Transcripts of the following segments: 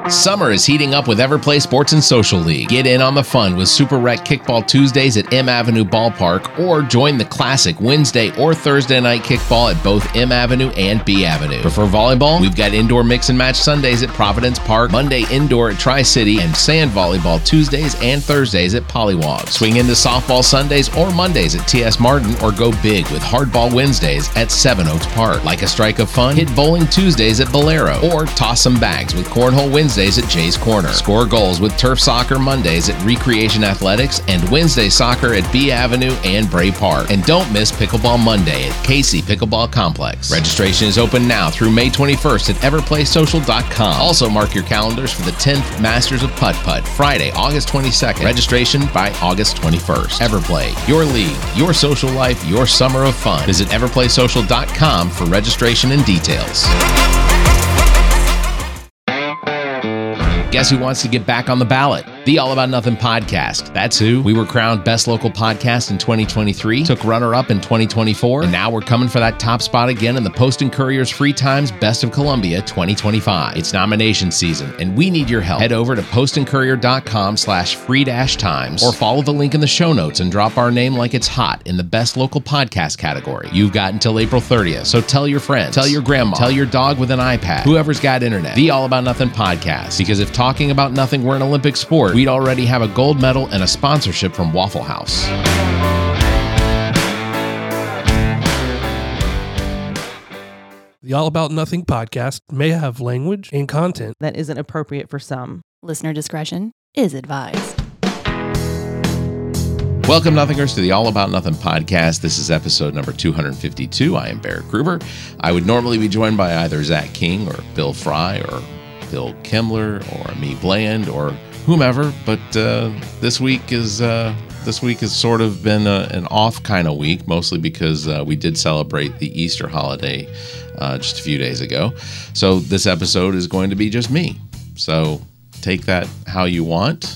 Summer is heating up with Everplay Sports and Social League. Get in on the fun with Super Rec Kickball Tuesdays at M Avenue Ballpark, or join the classic Wednesday or Thursday night kickball at both M Avenue and B Avenue. Prefer volleyball? We've got indoor mix and match Sundays at Providence Park, Monday indoor at Tri-City, and sand volleyball Tuesdays and Thursdays at Pollywog. Swing into softball Sundays or Mondays at TS Martin, or go big with hardball Wednesdays at Seven Oaks Park. Like a strike of fun? Hit bowling Tuesdays at Bolero, or toss some bags with cornhole Wednesdays at Jay's Corner. Score goals with turf soccer Mondays at Recreation Athletics, and Wednesday soccer at B Avenue and Bray Park. And don't miss Pickleball Monday at Casey Pickleball Complex. Registration is open now through May 21st at everplaysocial.com. Also mark your calendars for the 10th Masters of Putt Putt, Friday, August 22nd. Registration by August 21st. Everplay, your league, your social life, your summer of fun. Visit everplaysocial.com for registration and details. Guess who wants to get back on the ballot? The All About Nothing podcast. That's who. We were crowned Best Local Podcast in 2023, took runner-up in 2024, and now we're coming for that top spot again in the Post and Courier's Free Times Best of Columbia 2025. It's nomination season, and we need your help. Head over to postandcourier.com/free-times, or follow the link in the show notes and drop our name like it's hot in the Best Local Podcast category. You've got until April 30th, so tell your friends, tell your grandma, tell your dog with an iPad, whoever's got internet. The All About Nothing podcast, because if talking about nothing were an Olympic sport, we'd already have a gold medal and a sponsorship from Waffle House. The All About Nothing podcast may have language and content that isn't appropriate for some. Listener discretion is advised. Welcome, Nothingers, to the All About Nothing podcast. This is episode number 252. I am Barrett Gruber. I would normally be joined by either Zach King or Bill Fry or Bill Kimmler or Ami Bland or whomever, but this week has sort of been an off kind of week, mostly because we did celebrate the Easter holiday just a few days ago. So this episode is going to be just me. So take that how you want.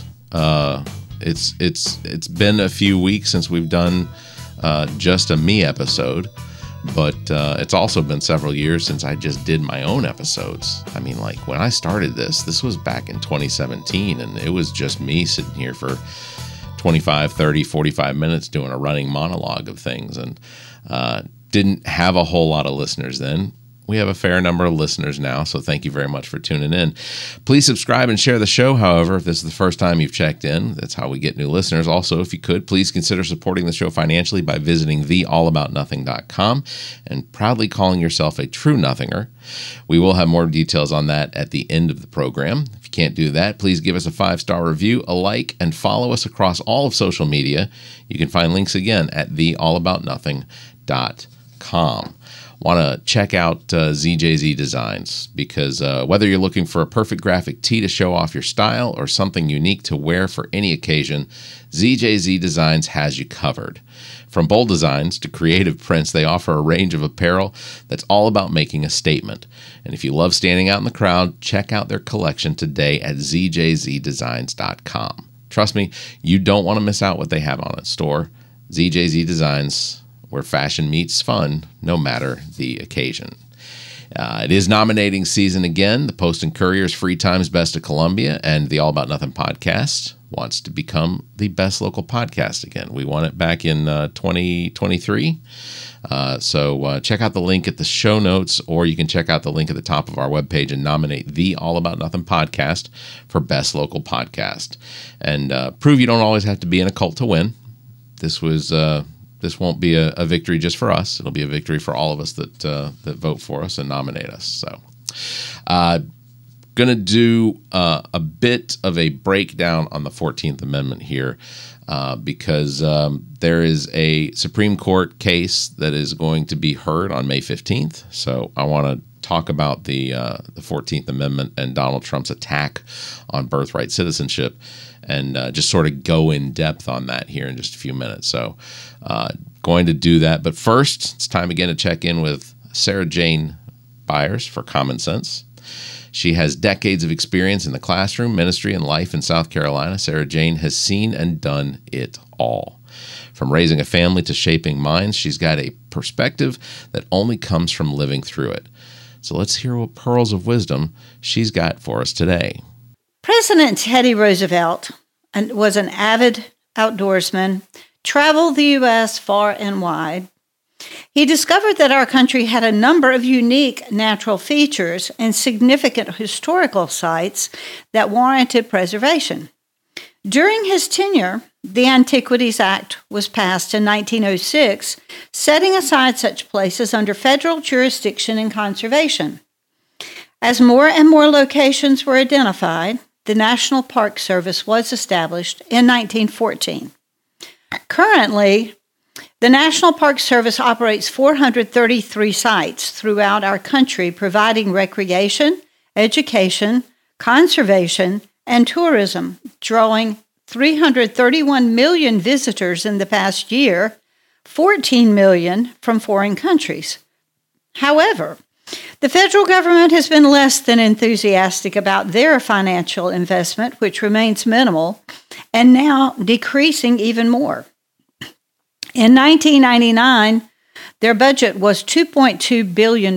It's been a few weeks since we've done just a me episode. But it's also been several years since I just did my own episodes. I mean, like, when I started this was back in 2017, and it was just me sitting here for 25, 30, 45 minutes doing a running monologue of things, and didn't have a whole lot of listeners then. We have a fair number of listeners now, so thank you very much for tuning in. Please subscribe and share the show, however, if this is the first time you've checked in. That's how we get new listeners. Also, if you could, please consider supporting the show financially by visiting theallaboutnothing.com and proudly calling yourself a true nothinger. We will have more details on that at the end of the program. If you can't do that, please give us a 5-star review, a like, and follow us across all of social media. You can find links again at theallaboutnothing.com. Want to check out ZJZ Designs, because whether you're looking for a perfect graphic tee to show off your style or something unique to wear for any occasion, ZJZ Designs has you covered. From bold designs to creative prints, they offer a range of apparel that's all about making a statement. And if you love standing out in the crowd, check out their collection today at zjzdesigns.com. Trust me, you don't want to miss out what they have on in store. ZJZ Designs, where fashion meets fun, no matter the occasion. It is nominating season again. The Post and Courier's Free Times Best of Columbia and the All About Nothing podcast wants to become the best local podcast again. We won it back in 2023. So check out the link at the show notes, or you can check out the link at the top of our webpage and nominate the All About Nothing podcast for best local podcast. And prove you don't always have to be in a cult to win. This won't be a victory just for us. It'll be a victory for all of us that vote for us and nominate us. So, going to do a bit of a breakdown on the 14th Amendment here, because there is a Supreme Court case that is going to be heard on May 15th. So I want to talk about the 14th Amendment and Donald Trump's attack on birthright citizenship, and just sort of go in depth on that here in just a few minutes. So going to do that. But first, it's time again to check in with Sarah Jane Byers for Common Sense. She has decades of experience in the classroom, ministry, and life in South Carolina. Sarah Jane has seen and done it all. From raising a family to shaping minds, she's got a perspective that only comes from living through it. So let's hear what pearls of wisdom she's got for us today. President Teddy Roosevelt was an avid outdoorsman, traveled the U.S. far and wide. He discovered that our country had a number of unique natural features and significant historical sites that warranted preservation. During his tenure, the Antiquities Act was passed in 1906, setting aside such places under federal jurisdiction and conservation. As more and more locations were identified, the National Park Service was established in 1914. Currently, the National Park Service operates 433 sites throughout our country, providing recreation, education, conservation, and tourism, drawing 331 million visitors in the past year, 14 million from foreign countries. However, the federal government has been less than enthusiastic about their financial investment, which remains minimal, and now decreasing even more. In 1999, their budget was $2.2 billion.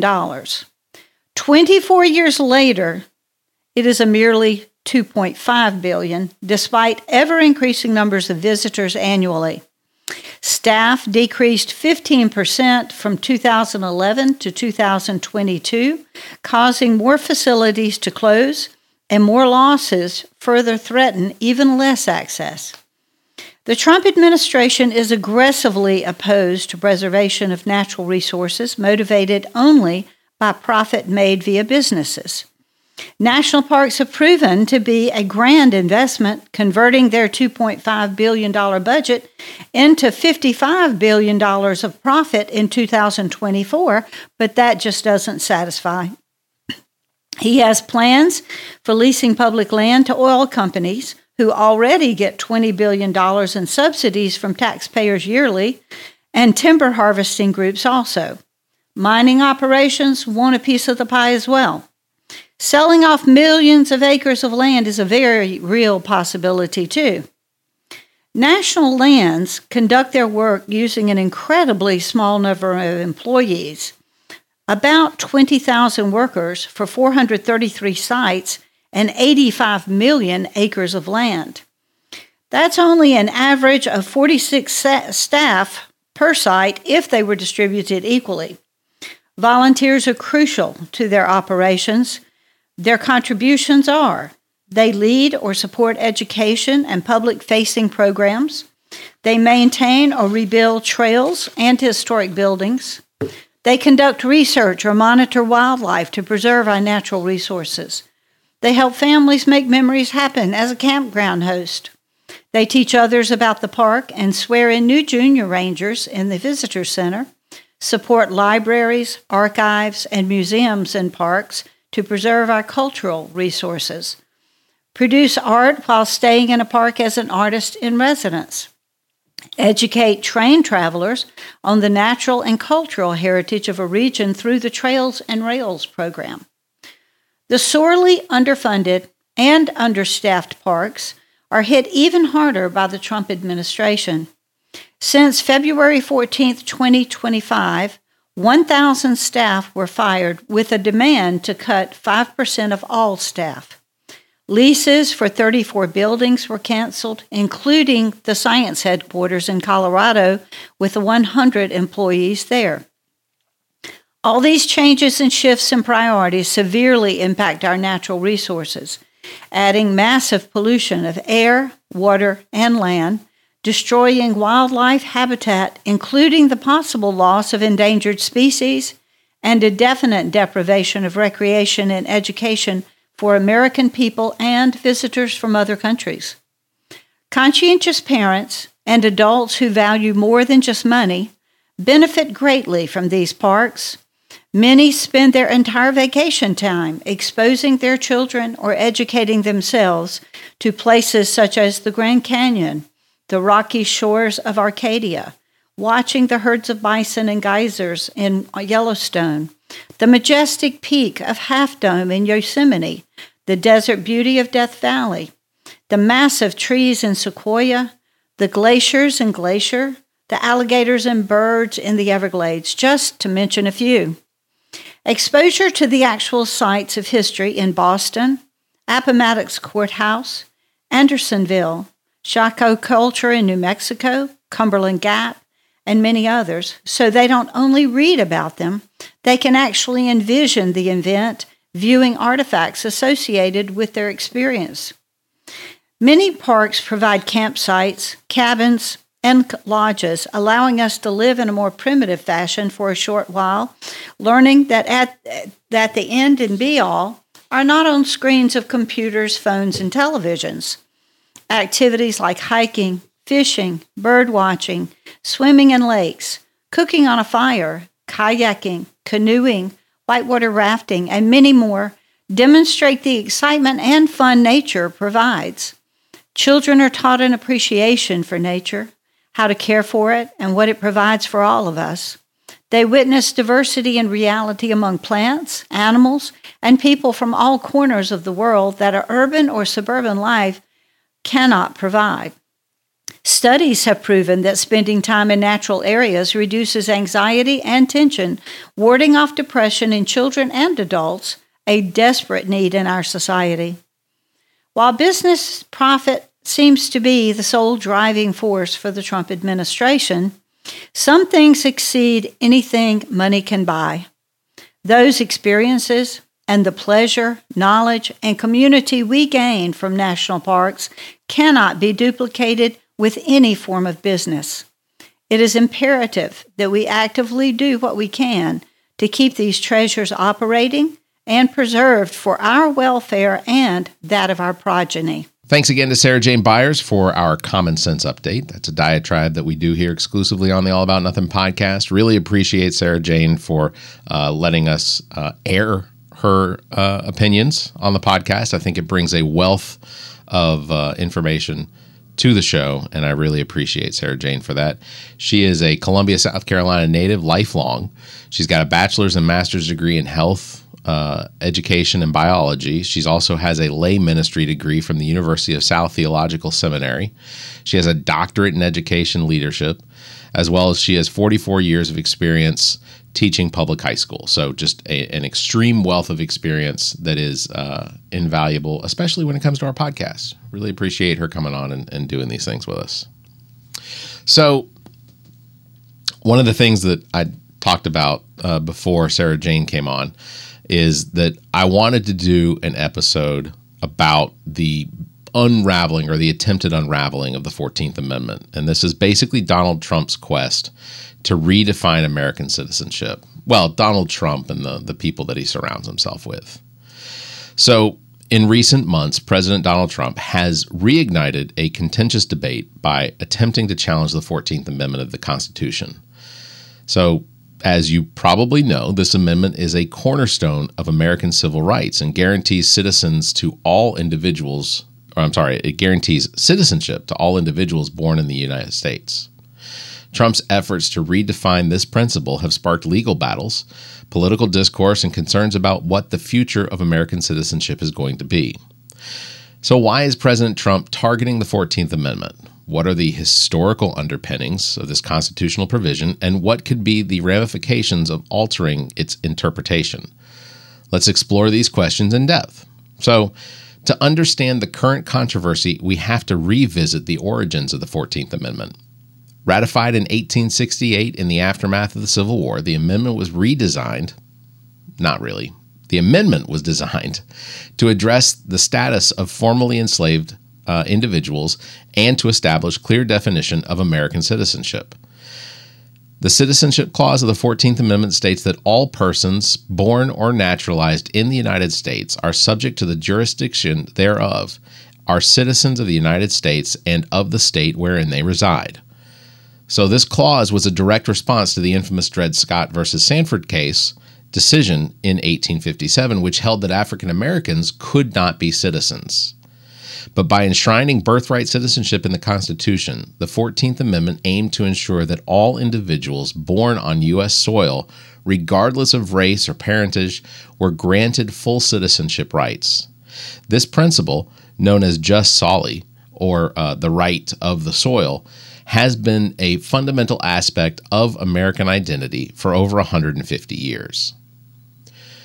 24 years later, it is a merely $2.5 billion, despite ever-increasing numbers of visitors annually. Staff decreased 15% from 2011 to 2022, causing more facilities to close, and more losses further threaten even less access. The Trump administration is aggressively opposed to preservation of natural resources, motivated only by profit made via businesses. National parks have proven to be a grand investment, converting their $2.5 billion budget into $55 billion of profit in 2024, but that just doesn't satisfy. He has plans for leasing public land to oil companies who already get $20 billion in subsidies from taxpayers yearly, and timber harvesting groups also. Mining operations want a piece of the pie as well. Selling off millions of acres of land is a very real possibility, too. National Lands conduct their work using an incredibly small number of employees, about 20,000 workers for 433 sites and 85 million acres of land. That's only an average of 46 staff per site if they were distributed equally. Volunteers are crucial to their operations. Their contributions are: they lead or support education and public-facing programs. They maintain or rebuild trails and historic buildings. They conduct research or monitor wildlife to preserve our natural resources. They help families make memories happen as a campground host. They teach others about the park and swear in new junior rangers in the visitor center, support libraries, archives, and museums in parks to preserve our cultural resources, produce art while staying in a park as an artist in residence, educate train travelers on the natural and cultural heritage of a region through the Trails and Rails program. The sorely underfunded and understaffed parks are hit even harder by the Trump administration. Since February 14, 2025, 1,000 staff were fired with a demand to cut 5% of all staff. Leases for 34 buildings were canceled, including the science headquarters in Colorado with 100 employees there. All these changes and shifts in priorities severely impact our natural resources, adding massive pollution of air, water, and land, destroying wildlife habitat, including the possible loss of endangered species, and a definite deprivation of recreation and education for American people and visitors from other countries. Conscientious parents and adults who value more than just money benefit greatly from these parks. Many spend their entire vacation time exposing their children or educating themselves to places such as the Grand Canyon, the rocky shores of Arcadia, watching the herds of bison and geysers in Yellowstone, the majestic peak of Half Dome in Yosemite, the desert beauty of Death Valley, the massive trees in Sequoia, the glaciers in Glacier, the alligators and birds in the Everglades, just to mention a few. Exposure to the actual sites of history in Boston, Appomattox Courthouse, Andersonville, Chaco Culture in New Mexico, Cumberland Gap, and many others, so they don't only read about them, they can actually envision the event, viewing artifacts associated with their experience. Many parks provide campsites, cabins, and lodges, allowing us to live in a more primitive fashion for a short while, learning that the end and be-all are not on screens of computers, phones, and televisions. Activities like hiking, fishing, bird watching, swimming in lakes, cooking on a fire, kayaking, canoeing, whitewater rafting, and many more demonstrate the excitement and fun nature provides. Children are taught an appreciation for nature, how to care for it, and what it provides for all of us. They witness diversity and reality among plants, animals, and people from all corners of the world that our urban or suburban life cannot provide. Studies have proven that spending time in natural areas reduces anxiety and tension, warding off depression in children and adults, a desperate need in our society. While business profit seems to be the sole driving force for the Trump administration, some things exceed anything money can buy. Those experiences and the pleasure, knowledge, and community we gain from national parks cannot be duplicated with any form of business. It is imperative that we actively do what we can to keep these treasures operating and preserved for our welfare and that of our progeny. Thanks again to Sarah Jane Byers for our Common Sense Update. That's a diatribe that we do here exclusively on the All About Nothing podcast. Really appreciate Sarah Jane for letting us air her opinions on the podcast. I think it brings a wealth of information to the show, and I really appreciate Sarah Jane for that. She is a Columbia, South Carolina native, lifelong. She's got a bachelor's and master's degree in health, education, and biology. She also has a lay ministry degree from the University of South Theological Seminary. She has a doctorate in education leadership, as well as she has 44 years of experience teaching public high school. So just an extreme wealth of experience that is invaluable, especially when it comes to our podcast. Really appreciate her coming on and doing these things with us. So one of the things that I talked about before Sarah Jane came on is that I wanted to do an episode about the unraveling or the attempted unraveling of the 14th Amendment. And this is basically Donald Trump's quest to redefine American citizenship. Well, Donald Trump and the people that he surrounds himself with. So in recent months, President Donald Trump has reignited a contentious debate by attempting to challenge the 14th Amendment of the Constitution. So, as you probably know, this amendment is a cornerstone of American civil rights and guarantees citizenship to all individuals born in the United States. Trump's efforts to redefine this principle have sparked legal battles, political discourse, and concerns about what the future of American citizenship is going to be. So why is President Trump targeting the 14th Amendment? What are the historical underpinnings of this constitutional provision, and what could be the ramifications of altering its interpretation? Let's explore these questions in depth. So, to understand the current controversy, we have to revisit the origins of the 14th Amendment. Ratified in 1868 in the aftermath of the Civil War, the amendment was redesigned. Not really. The amendment was designed to address the status of formerly enslaved individuals and to establish clear definition of American citizenship. The Citizenship Clause of the 14th Amendment states that all persons born or naturalized in the United States are subject to the jurisdiction thereof, are citizens of the United States and of the state wherein they reside. So this clause was a direct response to the infamous Dred Scott versus Sanford case decision in 1857, which held that African Americans could not be citizens. But by enshrining birthright citizenship in the Constitution, the 14th Amendment aimed to ensure that all individuals born on U.S. soil, regardless of race or parentage, were granted full citizenship rights. This principle, known as jus soli, or the right of the soil, has been a fundamental aspect of American identity for over 150 years.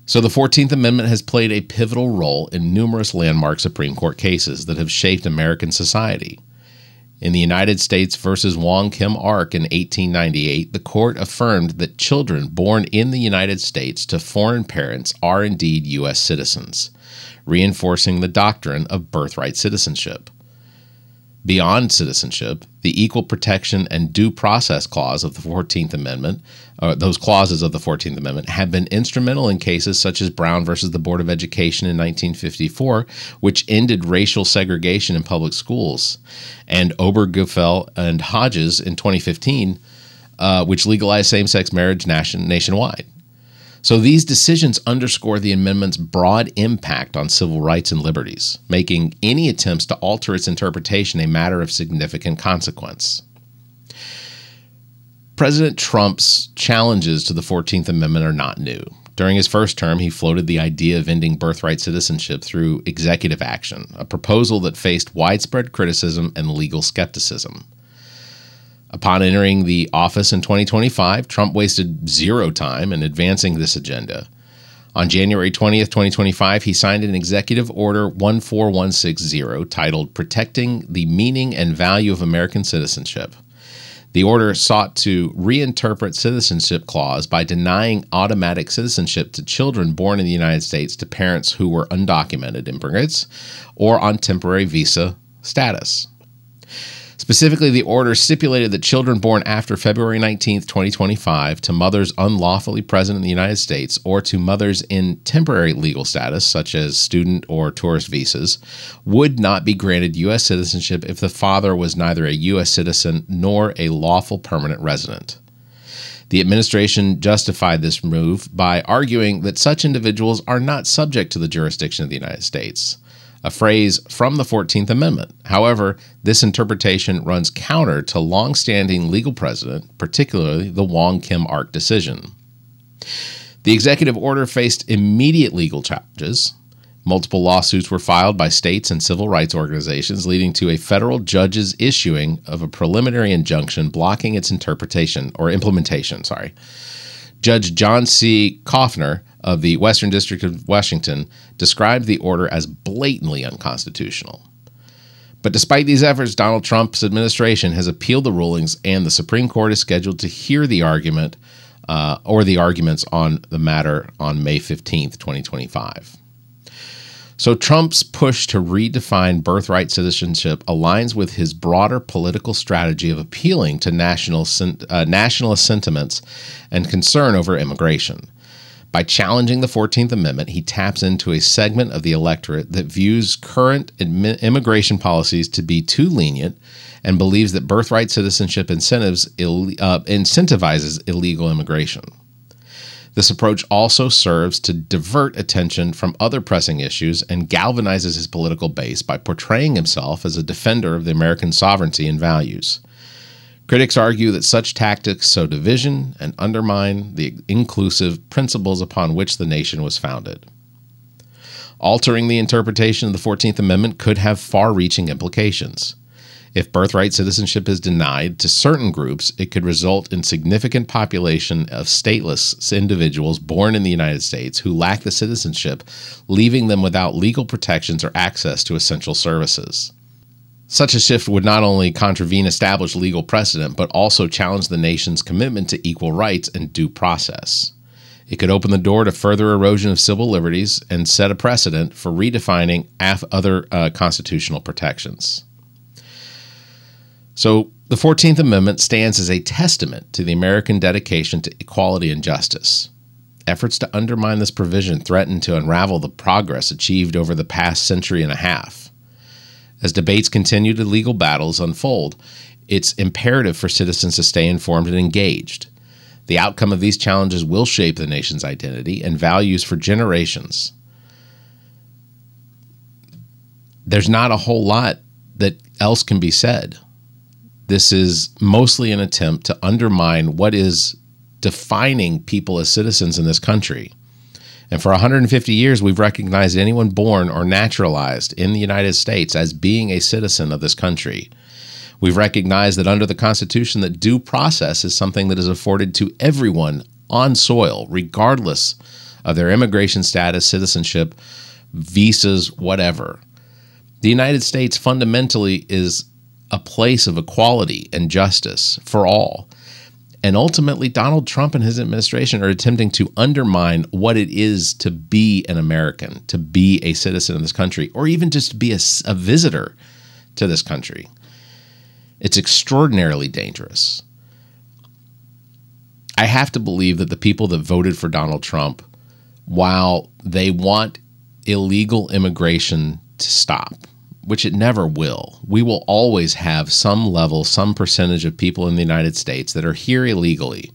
So the 14th Amendment has played a pivotal role in numerous landmark Supreme Court cases that have shaped American society. In the United States versus Wong Kim Ark in 1898, the court affirmed that children born in the United States to foreign parents are indeed U.S. citizens, reinforcing the doctrine of birthright citizenship. Beyond citizenship, the Equal Protection and Due Process Clause of the 14th Amendment, those clauses of the 14th Amendment, have been instrumental in cases such as Brown versus the Board of Education in 1954, which ended racial segregation in public schools, and Obergefell and Hodges in 2015, which legalized same-sex marriage nationwide. So these decisions underscore the amendment's broad impact on civil rights and liberties, making any attempts to alter its interpretation a matter of significant consequence. President Trump's challenges to the 14th Amendment are not new. During his first term, he floated the idea of ending birthright citizenship through executive action, a proposal that faced widespread criticism and legal skepticism. Upon entering the office in 2025, Trump wasted zero time in advancing this agenda. On January 20th, 2025, he signed an Executive Order 14160 titled Protecting the Meaning and Value of American Citizenship. The order sought to reinterpret citizenship clause by denying automatic citizenship to children born in the United States to parents who were undocumented immigrants or on temporary visa status. Specifically, the order stipulated that children born after February 19, 2025, to mothers unlawfully present in the United States or to mothers in temporary legal status, such as student or tourist visas, would not be granted U.S. citizenship if the father was neither a U.S. citizen nor a lawful permanent resident. The administration justified this move by arguing that such individuals are not subject to the jurisdiction of the United States, a phrase from the 14th Amendment. However, this interpretation runs counter to long-standing legal precedent, particularly the Wong Kim Ark decision. The executive order faced immediate legal challenges. Multiple lawsuits were filed by states and civil rights organizations, leading to a federal judge's issuing of a preliminary injunction blocking its implementation. Judge John C. Koffner of the Western District of Washington described the order as blatantly unconstitutional. But despite these efforts, Donald Trump's administration has appealed the rulings, and the Supreme Court is scheduled to hear the arguments on the matter on May 15th, 2025. So Trump's push to redefine birthright citizenship aligns with his broader political strategy of appealing to nationalist sentiments and concern over immigration. By challenging the 14th Amendment, he taps into a segment of the electorate that views current immigration policies to be too lenient and believes that birthright citizenship incentivizes illegal immigration. This approach also serves to divert attention from other pressing issues and galvanizes his political base by portraying himself as a defender of the American sovereignty and values. Critics argue that such tactics sow division and undermine the inclusive principles upon which the nation was founded. Altering the interpretation of the 14th Amendment could have far-reaching implications. If birthright citizenship is denied to certain groups, it could result in significant population of stateless individuals born in the United States who lack the citizenship, leaving them without legal protections or access to essential services. Such a shift would not only contravene established legal precedent, but also challenge the nation's commitment to equal rights and due process. It could open the door to further erosion of civil liberties and set a precedent for redefining other constitutional protections. So, the 14th Amendment stands as a testament to the American dedication to equality and justice. Efforts to undermine this provision threaten to unravel the progress achieved over the past century and a half. As debates continue and legal battles unfold, it's imperative for citizens to stay informed and engaged. The outcome of these challenges will shape the nation's identity and values for generations. There's not a whole lot that else can be said. This is mostly an attempt to undermine what is defining people as citizens in this country. And for 150 years, we've recognized anyone born or naturalized in the United States as being a citizen of this country. We've recognized that under the Constitution that due process is something that is afforded to everyone on soil, regardless of their immigration status, citizenship, visas, whatever. The United States fundamentally is a place of equality and justice for all. And ultimately, Donald Trump and his administration are attempting to undermine what it is to be an American, to be a citizen of this country, or even just to be a visitor to this country. It's extraordinarily dangerous. I have to believe that the people that voted for Donald Trump, while they want illegal immigration to stop, which it never will, we will always have some level, some percentage of people in the United States that are here illegally.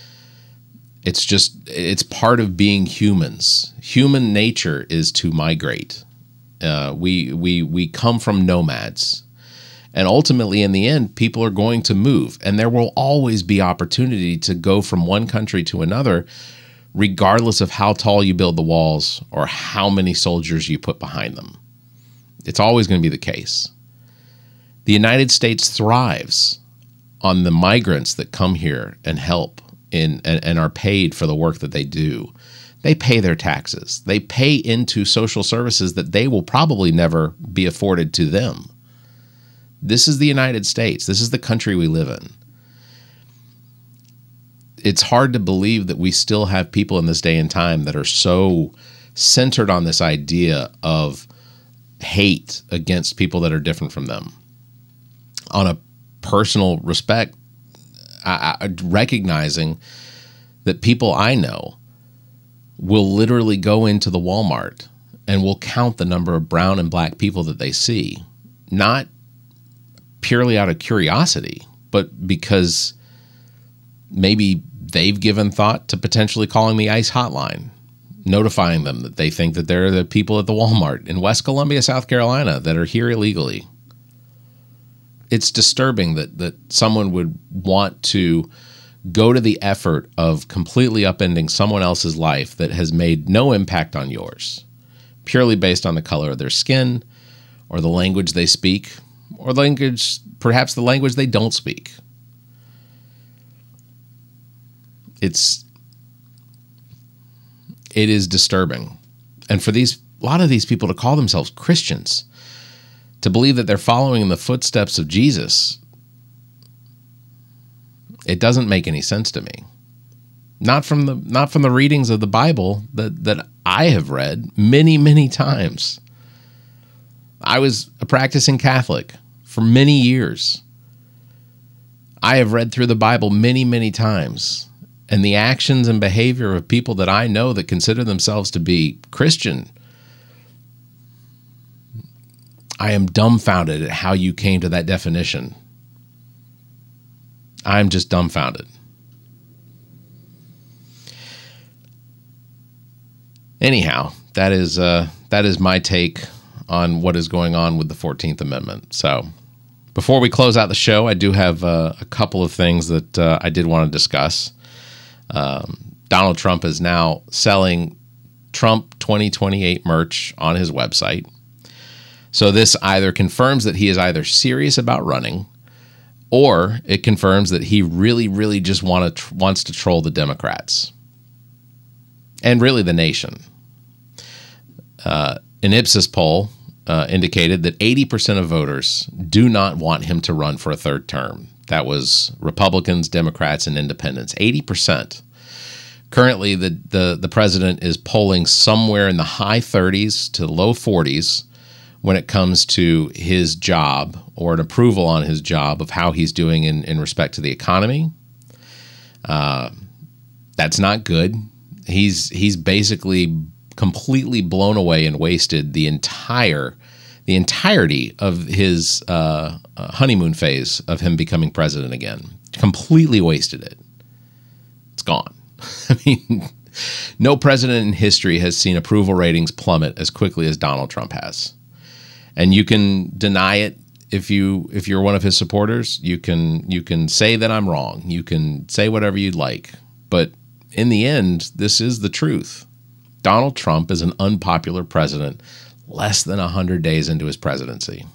It's part of being humans. Human nature is to migrate. We come from nomads. And ultimately, in the end, people are going to move. And there will always be opportunity to go from one country to another, regardless of how tall you build the walls or how many soldiers you put behind them. It's always going to be the case. The United States thrives on the migrants that come here and help and are paid for the work that they do. They pay their taxes. They pay into social services that they will probably never be afforded to them. This is the United States. This is the country we live in. It's hard to believe that we still have people in this day and time that are so centered on this idea of hate against people that are different from them. On a personal respect, recognizing that people I know will literally go into the Walmart and will count the number of brown and black people that they see, not purely out of curiosity, but because maybe they've given thought to potentially calling the ICE hotline, notifying them that they think that they're the people at the Walmart in West Columbia, South Carolina, that are here illegally. It's disturbing that someone would want to go to the effort of completely upending someone else's life that has made no impact on yours, purely based on the color of their skin or the language they speak, or perhaps the language they don't speak. It is disturbing. And for a lot of these people to call themselves Christians, to believe that they're following in the footsteps of Jesus, it doesn't make any sense to me. Not from the readings of the Bible that I have read many, many times. I was a practicing Catholic for many years. I have read through the Bible many, many times. And the actions and behavior of people that I know that consider themselves to be Christian, I am dumbfounded at how you came to that definition. I'm just dumbfounded. Anyhow, that is my take on what is going on with the 14th Amendment. So before we close out the show, I do have a couple of things that I did want to discuss. Donald Trump is now selling Trump 2028 merch on his website. So this either confirms that he is either serious about running, or it confirms that he really, really just wants to troll the Democrats and really the nation. An Ipsos poll indicated that 80% of voters do not want him to run for a third term. That was Republicans, Democrats, and Independents. 80%. Currently, the president is polling somewhere in the high 30s to low 40s when it comes to his job or an approval on his job of how he's doing in respect to the economy. That's not good. He's basically completely blown away and wasted the entirety of his honeymoon phase of him becoming president again. Completely wasted it. It's gone. I mean, no president in history has seen approval ratings plummet as quickly as Donald Trump has. And you can deny it if you're one of his supporters. You can say that I'm wrong. You can say whatever you'd like. But in the end, this is the truth. Donald Trump is an unpopular president less than 100 days into his presidency.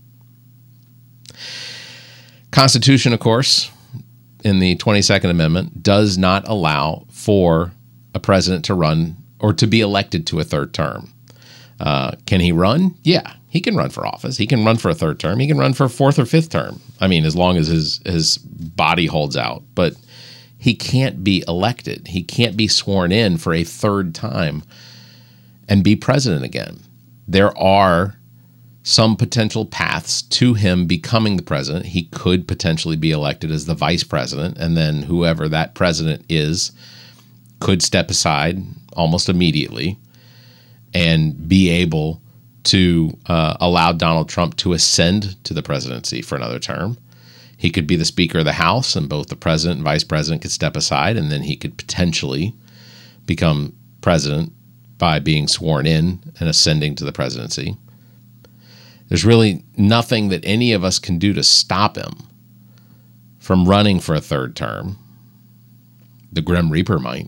Constitution, of course, in the 22nd Amendment, does not allow for a president to run or to be elected to a third term. Can he run? Yeah, he can run for office. He can run for a third term. He can run for a fourth or fifth term. I mean, as long as his body holds out. But he can't be elected. He can't be sworn in for a third time and be president again. There are some potential paths to him becoming the president. He could potentially be elected as the vice president, and then whoever that president is could step aside almost immediately and be able to allow Donald Trump to ascend to the presidency for another term. He could be the Speaker of the House, and both the president and vice president could step aside, and then he could potentially become president by being sworn in and ascending to the presidency. There's really nothing that any of us can do to stop him from running for a third term. The Grim Reaper might.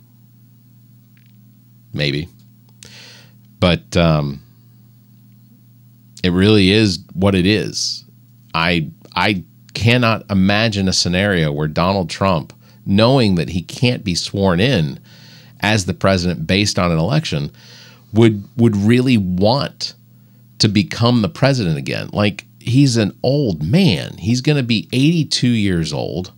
Maybe. But it really is what it is. I cannot imagine a scenario where Donald Trump, knowing that he can't be sworn in as the president based on an election, would really want to become the president again. Like, he's an old man. He's going to be 82 years old.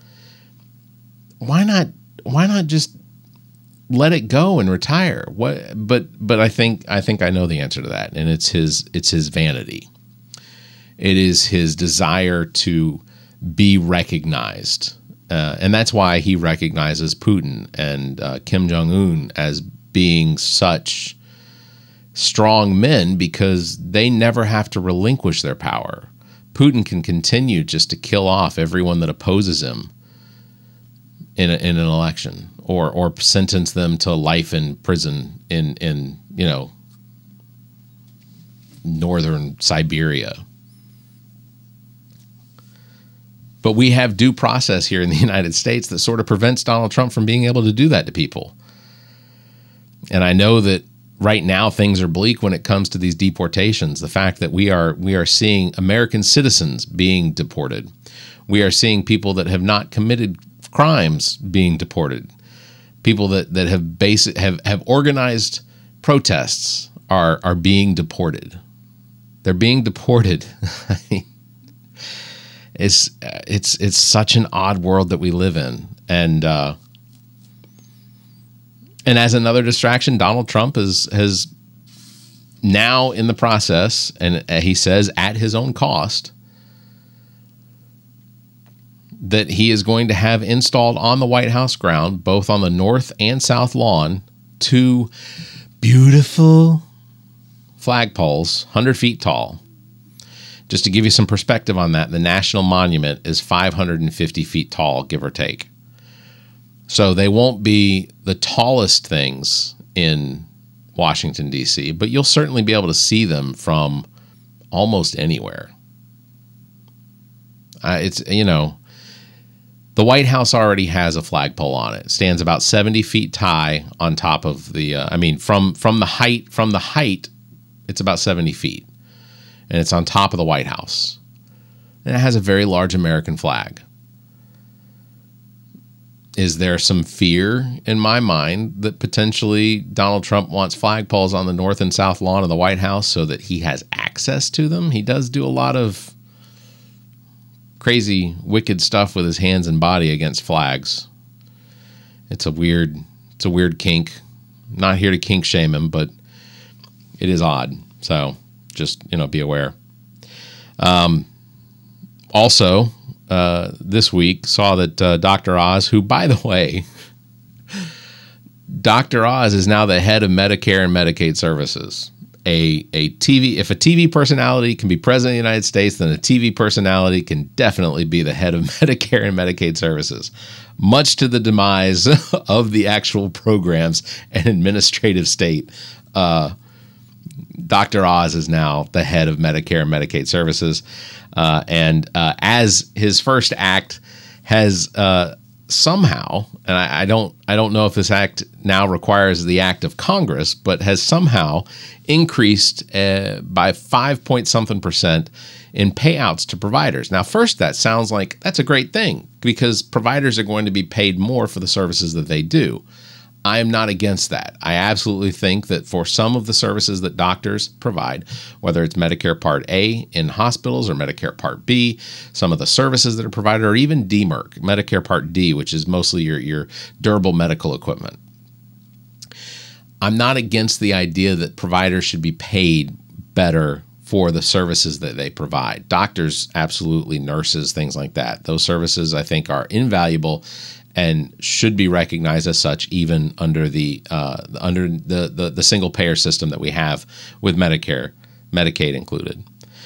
Why not just let it go and retire? But I think I know the answer to that, and it's his vanity. It is his desire to be recognized. And that's why he recognizes Putin and Kim Jong-un as being such strong men, because they never have to relinquish their power. Putin can continue just to kill off everyone that opposes him in an election, or sentence them to life in prison in northern Siberia. But we have due process here in the United States that sort of prevents Donald Trump from being able to do that to people. And I know that right now things are bleak when it comes to these deportations. The fact that we are seeing American citizens being deported. We are seeing people that have not committed crimes being deported. People that have organized protests are being deported. They're being deported. It's such an odd world that we live in, and as another distraction, Donald Trump has now in the process, and he says at his own cost, that he is going to have installed on the White House ground, both on the north and south lawn, 2 beautiful flagpoles, 100 feet tall. Just to give you some perspective on that, the National Monument is 550 feet tall, give or take. So they won't be the tallest things in Washington, D.C., but you'll certainly be able to see them from almost anywhere. The White House already has a flagpole on it. It stands about 70 feet high on top of the, from the height, it's about 70 feet. And it's on top of the White House. And it has a very large American flag. Is there some fear in my mind that potentially Donald Trump wants flagpoles on the north and south lawn of the White House so that he has access to them? He does do a lot of crazy, wicked stuff with his hands and body against flags. It's a weird kink. I'm not here to kink shame him, but it is odd. So just, be aware. Also, this week saw that Dr. Oz, who, by the way, Dr. Oz is now the head of Medicare and Medicaid services. If a TV personality can be president of the United States, then a TV personality can definitely be the head of Medicare and Medicaid services, much to the demise of the actual programs and administrative state. Dr. Oz is now the head of Medicare and Medicaid services. And as his first act has somehow, and I don't know if this act now requires the act of Congress, but has somehow increased by 5% in payouts to providers. Now, first, that sounds like that's a great thing because providers are going to be paid more for the services that they do. I am not against that. I absolutely think that for some of the services that doctors provide, whether it's Medicare Part A in hospitals or Medicare Part B, some of the services that are provided, or even DMERC, Medicare Part D, which is mostly your durable medical equipment. I'm not against the idea that providers should be paid better for the services that they provide. Doctors, absolutely, nurses, things like that. Those services, I think, are invaluable and should be recognized as such, even under the single payer system that we have with Medicare, Medicaid included.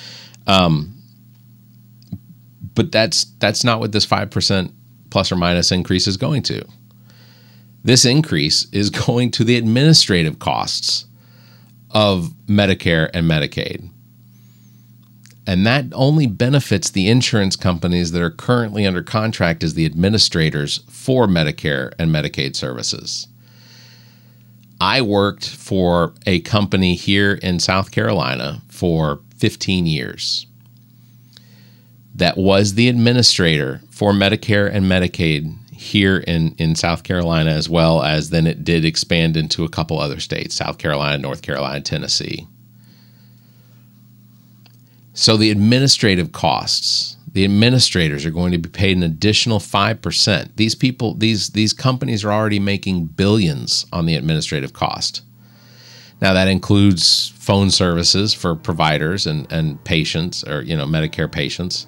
But that's not what this 5% plus or minus increase is going to. This increase is going to the administrative costs of Medicare and Medicaid. And that only benefits the insurance companies that are currently under contract as the administrators for Medicare and Medicaid services. I worked for a company here in South Carolina for 15 years that was the administrator for Medicare and Medicaid here in South Carolina, as well as then it did expand into a couple other states, South Carolina, North Carolina, Tennessee. So the administrative costs, the administrators are going to be paid an additional 5%. These people, these companies are already making billions on the administrative cost. Now that includes phone services for providers and patients, or Medicare patients.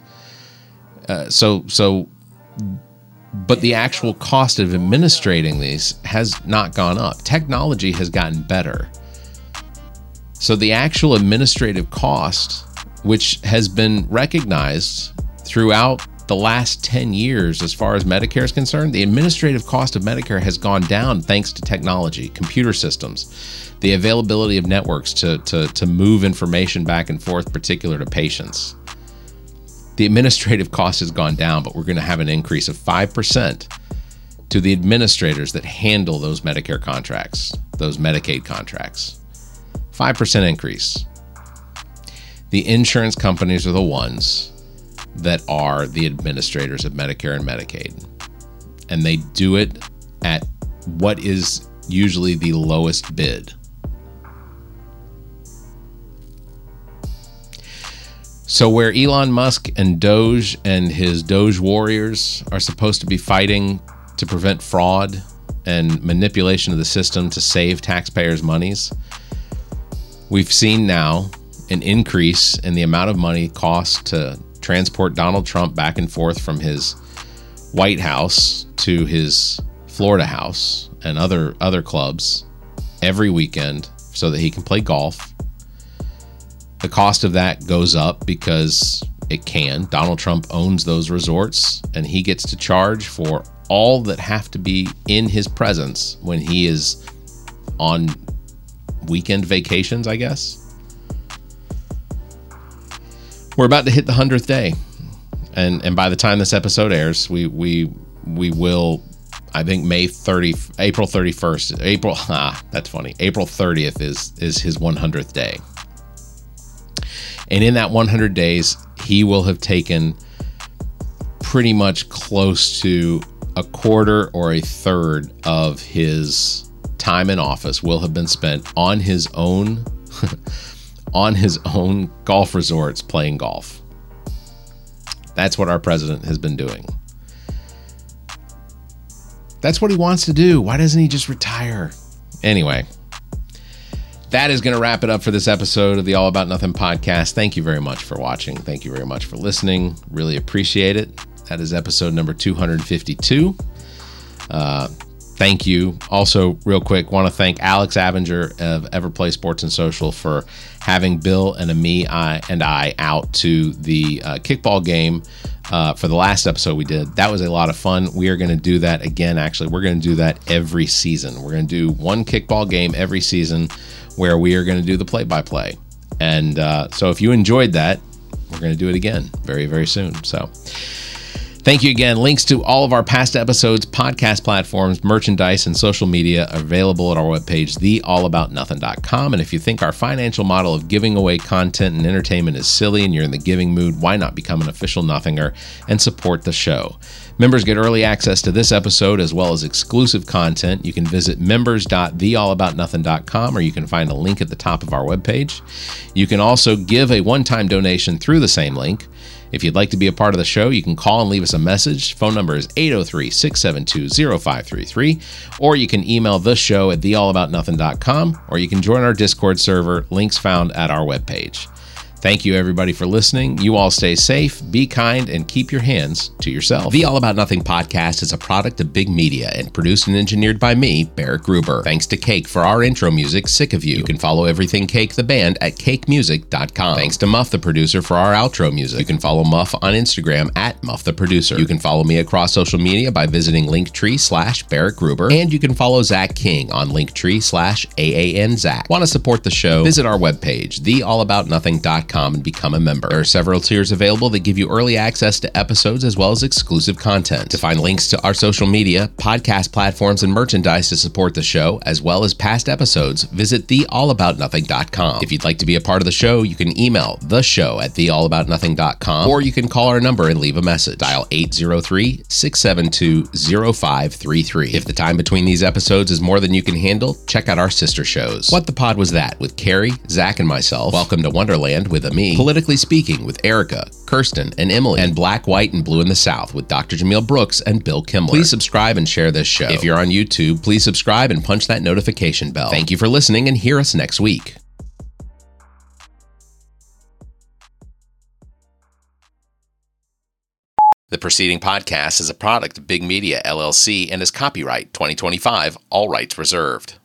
But the actual cost of administrating these has not gone up. Technology has gotten better. So the actual administrative cost, which has been recognized throughout the last 10 years as far as Medicare is concerned, the administrative cost of Medicare has gone down thanks to technology, computer systems, the availability of networks to move information back and forth, particular to patients. The administrative cost has gone down, but we're going to have an increase of 5% to the administrators that handle those Medicare contracts, those Medicaid contracts. 5% increase. The insurance companies are the ones that are the administrators of Medicare and Medicaid. And they do it at what is usually the lowest bid. So where Elon Musk and Doge and his Doge warriors are supposed to be fighting to prevent fraud and manipulation of the system to save taxpayers' monies, we've seen now an increase in the amount of money cost to transport Donald Trump back and forth from his White House to his Florida house and other clubs every weekend so that he can play golf. The cost of that goes up because it can. Donald Trump owns those resorts, and he gets to charge for all that have to be in his presence when he is on weekend vacations, I guess. We're about to hit the 100th day, and by the time this episode airs, we will, I think, April 31st. That's funny. April 30th is his 100th day. And in that 100 days, he will have taken pretty much close to a quarter or a third of his time in office will have been spent on his own golf resorts playing golf. That's what our president has been doing. That's what he wants to do. Why doesn't he just retire? Anyway, that is going to wrap it up for this episode of the All About Nothing podcast. Thank you very much for watching. Thank you very much for listening. Really appreciate it. That is episode number 252. Thank you. Also, real quick, want to thank Alex Avinger of Everplay Sports and Social for having Bill and I out to the kickball game for the last episode we did. That was a lot of fun. We are going to do that again. Actually, we're going to do that every season. We're going to do one kickball game every season where we are going to do the play-by-play. And so if you enjoyed that, we're going to do it again very, very soon. So Thank you again. Links to all of our past episodes, podcast platforms, merchandise, and social media are available at our webpage, theallaboutnothing.com. And if you think our financial model of giving away content and entertainment is silly and you're in the giving mood, why not become an official Nothinger and support the show? Members get early access to this episode as well as exclusive content. You can visit members.theallaboutnothing.com, or you can find a link at the top of our webpage. You can also give a one-time donation through the same link. If you'd like to be a part of the show, you can call and leave us a message. Phone number is 803-672-0533, or you can email the show at theallaboutnothing.com, or you can join our Discord server, links found at our webpage. Thank you, everybody, for listening. You all stay safe, be kind, and keep your hands to yourself. The All About Nothing podcast is a product of Big Media and produced and engineered by me, Barrett Gruber. Thanks to Cake for our intro music, Sick of You. You can follow Everything Cake, the band, at cakemusic.com. Thanks to Muff, the producer, for our outro music. You can follow Muff on Instagram at Muff the Producer. You can follow me across social media by visiting Linktree/Barrett Gruber. And you can follow Zach King on Linktree/AANZach. Want to support the show? Visit our webpage, theallaboutnothing.com, and become a member. There are several tiers available that give you early access to episodes as well as exclusive content. To find links to our social media, podcast platforms, and merchandise to support the show, as well as past episodes, visit theallaboutnothing.com. If you'd like to be a part of the show, you can email the show at theallaboutnothing.com, or you can call our number and leave a message. Dial 803-672-0533. If the time between these episodes is more than you can handle, check out our sister shows. What the Pod Was That with Carrie, Zach, and myself. Welcome to Wonderland with Me. Politically Speaking with Erica, Kirsten, and Emily. And Black, White, and Blue in the South with Dr. Jameel Brooks and Bill Kimmler. Please subscribe and share this show. If you're on YouTube, please subscribe and punch that notification bell. Thank you for listening, and hear us next week. The preceding podcast is a product of Big Media, LLC, and is copyright 2025, all rights reserved.